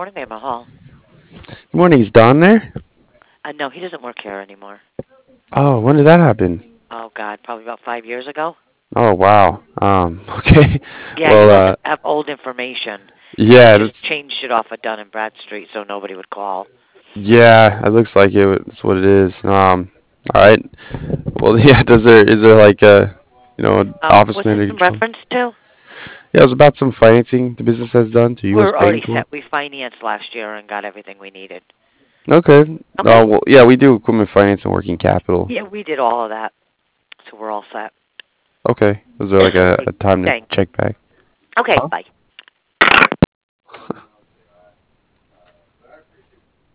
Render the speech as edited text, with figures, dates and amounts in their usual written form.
morning, Emma Hall. Good morning. Is Don there? No, he doesn't work here anymore. Oh, when did that happen? Oh, God, probably about 5 years ago. Oh, wow. Okay. Yeah, you Well, must have old information. He yeah, just that's changed it off of Dun and Bradstreet so nobody would call. yeah. It looks like it's what it is. All right. Well, yeah. Is there like a office What's this manager in or something? reference to? Yeah, it was about some financing the business has done to U.S. We're already Bancorp. set. We financed last year and got everything we needed. Okay. Okay? Well, yeah, we do equipment finance and working capital. Yeah, we did all of that, so we're all set. Okay. Was there like a time to Thanks. check back? Okay, Huh? bye.